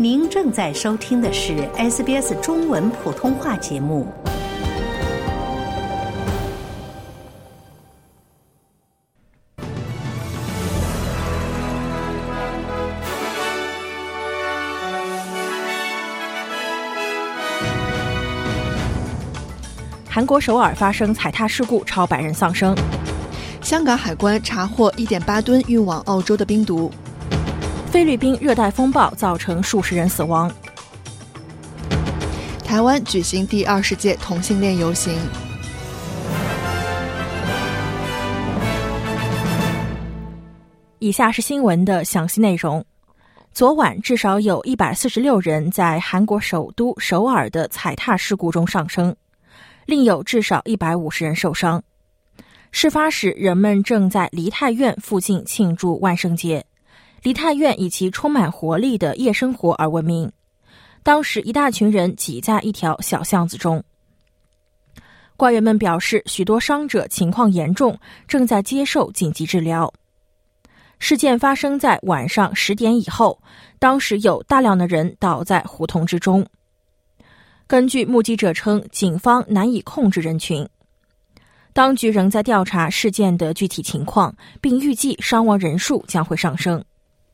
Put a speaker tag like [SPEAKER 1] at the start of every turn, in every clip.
[SPEAKER 1] 您正在收听的是 SBS 中文普通话节目。
[SPEAKER 2] 韩国首尔发生踩踏事故，超100人丧生。
[SPEAKER 3] 香港海关查获 1.8 吨运往澳洲的冰毒。
[SPEAKER 2] 菲律宾热带风暴造成数十人死亡。
[SPEAKER 3] 台湾举行第20届同性恋游行。
[SPEAKER 2] 以下是新闻的详细内容。昨晚至少有146人在韩国首都首尔的踩踏事故中丧生，另有至少150人受伤。事发时，人们正在梨泰院附近庆祝万圣节。梨泰院以其充满活力的夜生活而闻名。当时一大群人挤在一条小巷子中。官员们表示，许多伤者情况严重，正在接受紧急治疗。事件发生在晚上10点以后，当时有大量的人倒在胡同之中。根据目击者称，警方难以控制人群。当局仍在调查事件的具体情况，并预计伤亡人数将会上升。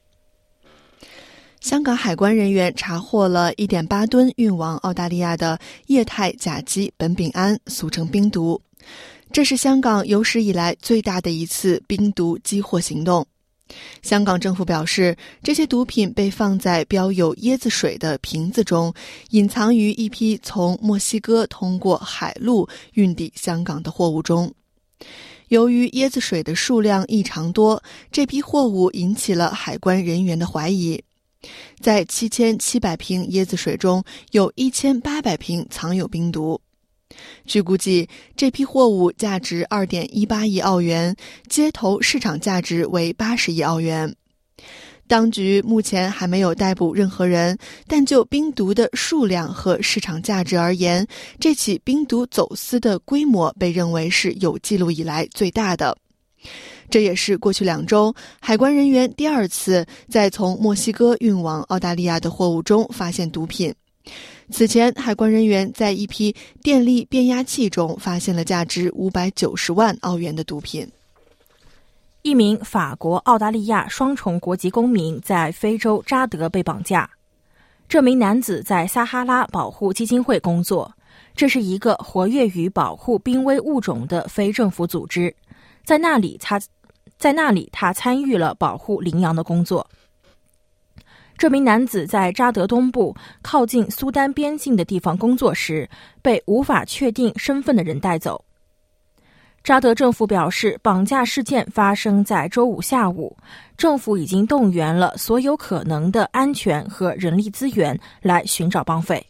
[SPEAKER 3] 香港海关人员查获了 1.8 吨运往澳大利亚的液态甲基苯丙胺，俗称冰毒。这是香港有史以来最大的一次冰毒缉获行动。香港政府表示，这些毒品被放在标有椰子水的瓶子中，隐藏于一批从墨西哥通过海路运抵香港的货物中。由于椰子水的数量异常多，这批货物引起了海关人员的怀疑。在7700瓶椰子水中，有1800瓶藏有冰毒。据估计，这批货物价值 2.18 亿澳元，街头市场价值为80亿澳元。当局目前还没有逮捕任何人，但就冰毒的数量和市场价值而言，这起冰毒走私的规模被认为是有记录以来最大的。这也是过去2周海关人员第2次在从墨西哥运往澳大利亚的货物中发现毒品。此前，海关人员在一批电力变压器中发现了价值590万澳元的毒品。
[SPEAKER 2] 一名法国、澳大利亚双重国籍公民在非洲扎德被绑架。这名男子在撒哈拉保护基金会工作，这是一个活跃于保护濒危物种的非政府组织。在那里他参与了保护羚羊的工作。这名男子在扎德东部靠近苏丹边境的地方工作时，被无法确定身份的人带走。扎德政府表示，绑架事件发生在周五下午，政府已经动员了所有可能的安全和人力资源来寻找绑匪。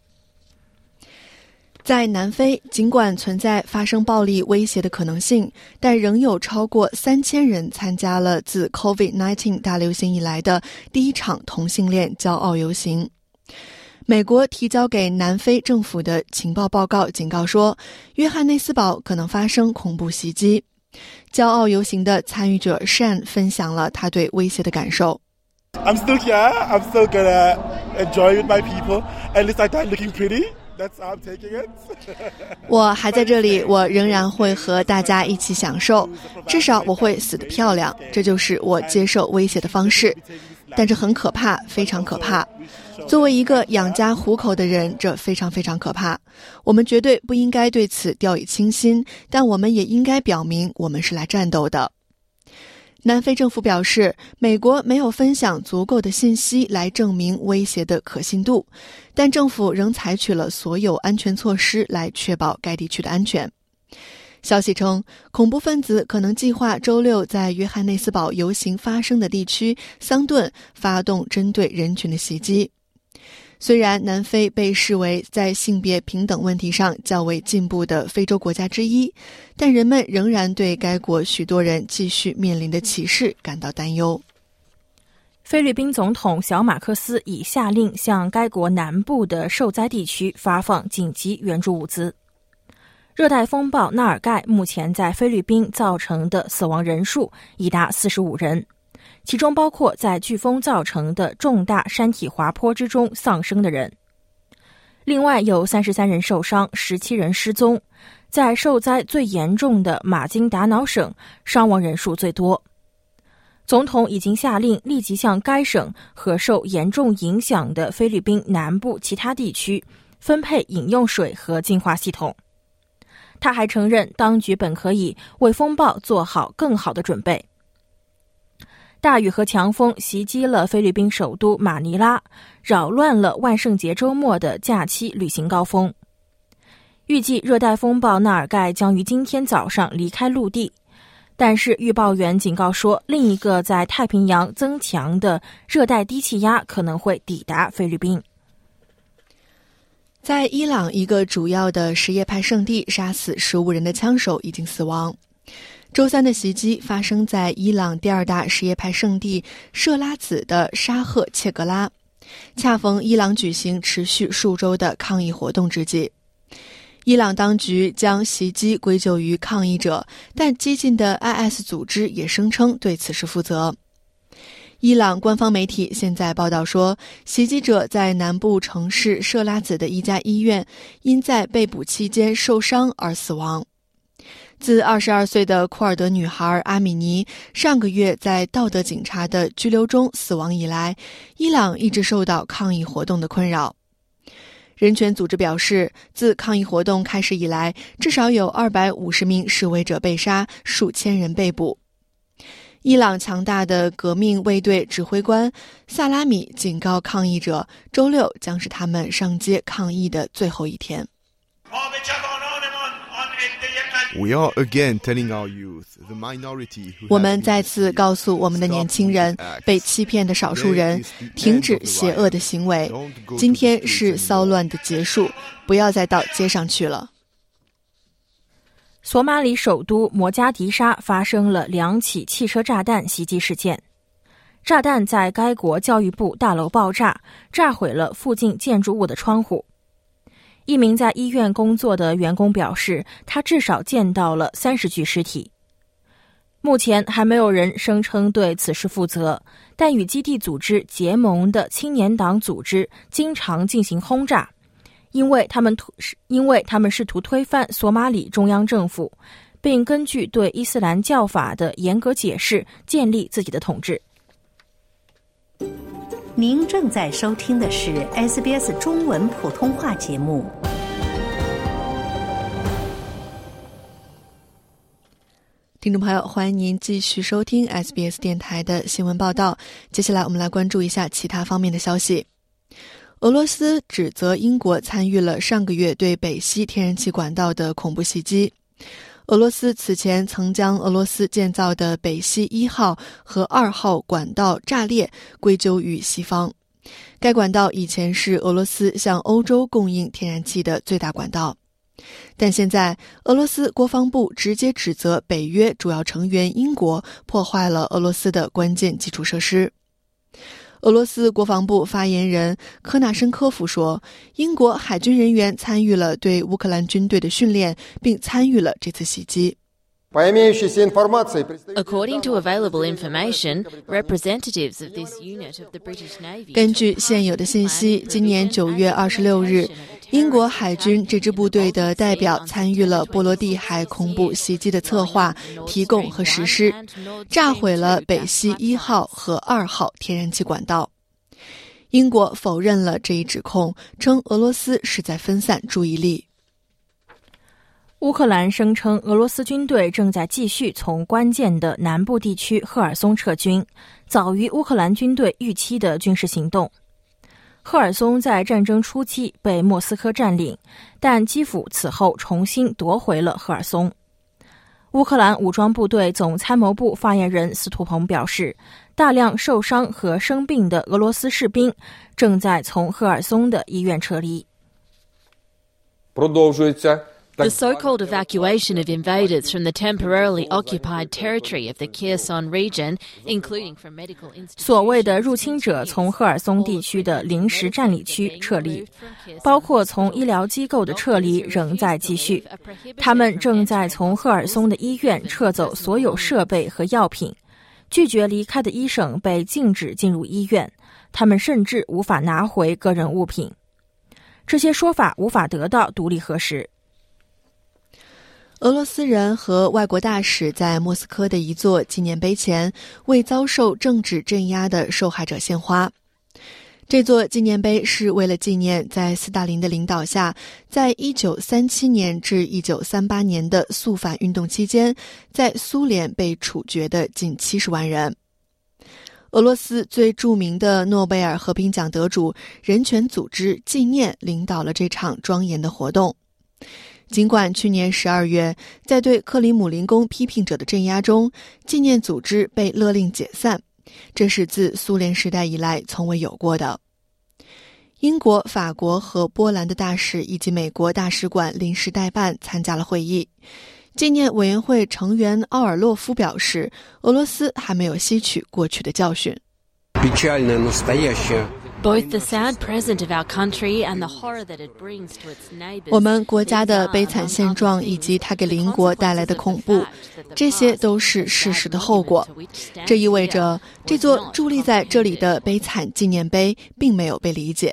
[SPEAKER 3] 在南非，尽管存在发生暴力威胁的可能性，但仍有超过3000人参加了自 COVID-19 大流行以来的第一场同性恋骄傲游行。美国提交给南非政府的情报报告警告说，约翰内斯堡可能发生恐怖袭击。骄傲游行的参与者 Shan 分享了他对威胁的感受。
[SPEAKER 4] I'm still here. I'm still gonna enjoy with my people. At least I die looking pretty.That's how I'm taking it.
[SPEAKER 3] 我还在这里，我仍然会和大家一起享受，至少我会死得漂亮，这就是我接受威胁的方式。但这很可怕，非常可怕。作为一个养家糊口的人，这非常非常可怕。我们绝对不应该对此掉以轻心，但我们也应该表明我们是来战斗的。南非政府表示，美国没有分享足够的信息来证明威胁的可信度，但政府仍采取了所有安全措施来确保该地区的安全。消息称，恐怖分子可能计划周6在约翰内斯堡游行发生的地区桑顿发动针对人群的袭击。虽然南非被视为在性别平等问题上较为进步的非洲国家之一，但人们仍然对该国许多人继续面临的歧视感到担忧。
[SPEAKER 2] 菲律宾总统小马克斯已下令向该国南部的受灾地区发放紧急援助物资。热带风暴纳尔盖目前在菲律宾造成的死亡人数已达45人， 其中包括在飓风造成的重大山体滑坡之中丧生的人。另外有33人受伤，17人失踪。在受灾最严重的马金达瑙省，伤亡人数最多。总统已经下令立即向该省和受严重影响的菲律宾南部其他地区分配饮用水和净化系统。他还承认，当局本可以为风暴做好更好的准备。大雨和强风袭击了菲律宾首都马尼拉，扰乱了万圣节周末的假期旅行高峰。预计热带风暴纳尔盖将于今天早上离开陆地，但是预报员警告说，另一个在太平洋增强的热带低气压可能会抵达菲律宾。
[SPEAKER 3] 在伊朗一个主要的什叶派圣地，杀死15人的枪手已经死亡。周三的袭击发生在伊朗第二大什叶派圣地设拉子的沙赫切格拉，恰逢伊朗举行持续数周的抗议活动之际。伊朗当局将袭击归咎于抗议者，但激进的 IS 组织也声称对此事负责。伊朗官方媒体现在报道说，袭击者在南部城市设拉子的一家医院因在被捕期间受伤而死亡。自22岁的库尔德女孩阿米尼上个月在道德警察的拘留中死亡以来，伊朗一直受到抗议活动的困扰。人权组织表示，自抗议活动开始以来，至少有250名示威者被杀，数千人被捕。伊朗强大的革命卫队指挥官萨拉米警告抗议者，周六将是他们上街抗议的最后一天。我们再次告诉我们的年轻人，被欺骗的少数人，停止邪恶的行为。今天是骚乱的结束，不要再到街上去了。
[SPEAKER 2] 索马里首都摩加迪沙发生了2起汽车炸弹袭击事件。炸弹在该国教育部大楼爆炸，炸毁了附近建筑物的窗户。一名在医院工作的员工表示，他至少见到了30具尸体。目前还没有人声称对此事负责，但与基地组织结盟的青年党组织经常进行轰炸，因为他们试图推翻索马里中央政府，并根据对伊斯兰教法的严格解释建立自己的统治。
[SPEAKER 1] 您正在收听的是 SBS 中文普通话节目。
[SPEAKER 3] 听众朋友，欢迎您继续收听 SBS 电台的新闻报道。接下来我们来关注一下其他方面的消息。俄罗斯指责英国参与了上个月对北溪天然气管道的恐怖袭击。俄罗斯此前曾将俄罗斯建造的北溪1号和2号管道炸裂归咎于西方。该管道以前是俄罗斯向欧洲供应天然气的最大管道。但现在俄罗斯国防部直接指责北约主要成员英国破坏了俄罗斯的关键基础设施。俄罗斯国防部发言人科纳申科夫说，英国海军人员参与了对乌克兰军队的训练，并参与了这次袭击。
[SPEAKER 5] According to available information, representatives of this unit of the British Navy.
[SPEAKER 3] 根据现有的信息，今年9月26日，英国海军这支部队的代表参与了波罗的海恐怖袭击的策划、提供和实施，炸毁了北溪1号和2号天然气管道。英国否认了这一指控，称俄罗斯是在分散注意力。
[SPEAKER 2] 乌克兰声称俄罗斯军队正在继续从关键的南部地区赫尔松撤军，早于乌克兰军队预期的军事行动。赫尔松在战争初期被莫斯科占领，但基辅此后重新夺回了赫尔松。乌克兰武装部队总参谋部发言人斯图彭表示，大量受伤和生病的俄罗斯士兵正在从赫尔松的医院撤离。
[SPEAKER 5] The so-called evacuation of invaders from the temporarily occupied territory of the Kherson region, including from medical institutions.
[SPEAKER 2] 所谓的入侵者从赫尔松地区的临时占领区撤离，包括从医疗机构的撤离仍在继续。他们正在从赫尔松的医院撤走所有设备和药品， 拒绝离开的医生被禁止进入医院，他们甚至无法拿回个人物品。这些说法无法得到独立核实。
[SPEAKER 3] 俄罗斯人和外国大使在莫斯科的一座纪念碑前为遭受政治镇压的受害者献花。这座纪念碑是为了纪念在斯大林的领导下，在1937年至1938年的肃反运动期间，在苏联被处决的近70万人。俄罗斯最著名的诺贝尔和平奖得主人权组织纪念领导了这场庄严的活动。尽管去年12月，在对克里姆林宫批评者的镇压中，纪念组织被勒令解散，这是自苏联时代以来从未有过的。英国、法国和波兰的大使以及美国大使馆临时代办参加了会议。纪念委员会成员奥尔洛夫表示，俄罗斯还没有吸取过去的教训。
[SPEAKER 5] Both the sad present of our country and the horror that it brings to its neighbors.
[SPEAKER 3] 我们国家的悲惨现状以及它给邻国带来的恐怖，这些都是事实的后果。这意味着这座伫立在这里的悲惨纪念碑并没有被理解。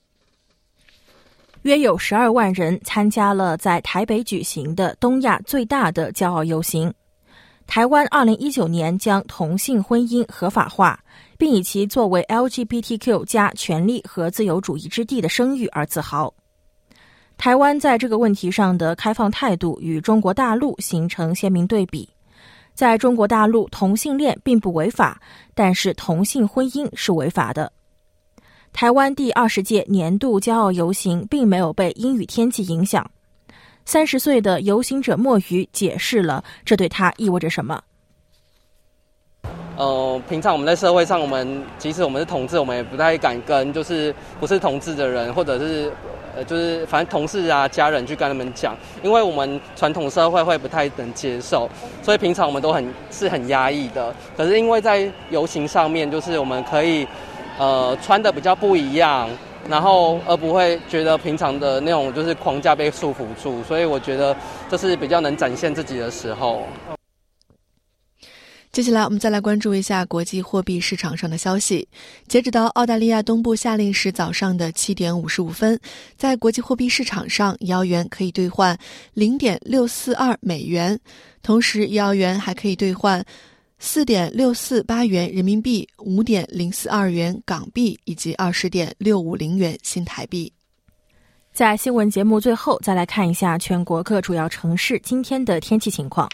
[SPEAKER 2] 约有12万人参加了在台北举行的东亚最大的骄傲游行。台湾2019年将同性婚姻合法化，并以其作为 LGBTQ+ 权利和自由主义之地的声誉而自豪。台湾在这个问题上的开放态度与中国大陆形成鲜明对比。在中国大陆，同性恋并不违法，但是同性婚姻是违法的。台湾第20届年度骄傲游行并没有被阴雨天气影响。30岁的游行者莫瑜解释了这对他意味着什么。
[SPEAKER 6] 平常我们在社会上，即使我们是同志，我们也不太敢跟就是不是同志的人，或者是就是反正同事啊、家人去跟他们讲，因为我们传统社会会不太能接受，所以平常我们都很压抑的。可是因为在游行上面，就是我们可以穿的比较不一样，然后而不会觉得平常的那种就是框架被束缚住，所以我觉得这是比较能展现自己的时候。
[SPEAKER 3] 接下来我们再来关注一下国际货币市场上的消息。截止到澳大利亚东部夏令时早上的7点55分，在国际货币市场上，1澳元可以兑换 0.642 美元，同时1澳元还可以兑换 4.648 元人民币、5.042 元港币以及 20.650 元新台币。
[SPEAKER 2] 在新闻节目最后，再来看一下全国各主要城市今天的天气情况。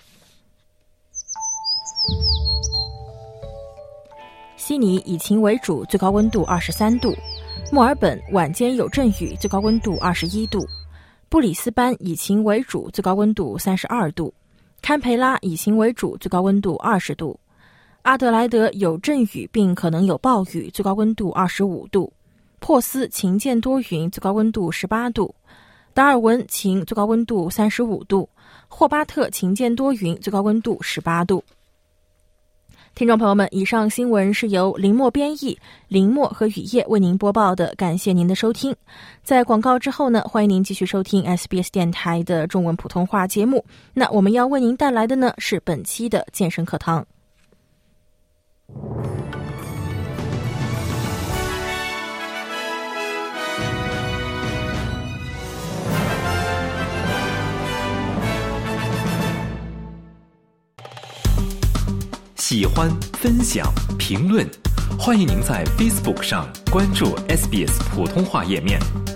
[SPEAKER 2] 悉尼以晴为主，最高温度23度；墨尔本晚间有阵雨，最高温度21度；布里斯班以晴为主，最高温度32度；堪培拉以晴为主，最高温度20度；阿德莱德有阵雨并可能有暴雨，最高温度25度；珀斯晴间多云，最高温度18度；达尔文晴，最高温度35度；霍巴特晴间多云，最高温度18度。听众朋友们，以上新闻是由林默编译，林默和雨夜为您播报的，感谢您的收听。在广告之后呢，欢迎您继续收听 SBS 电台的中文普通话节目。那我们要为您带来的呢是本期的健身课堂。
[SPEAKER 7] 喜欢、分享、评论，欢迎您在 Facebook 上关注 SBS 普通话页面。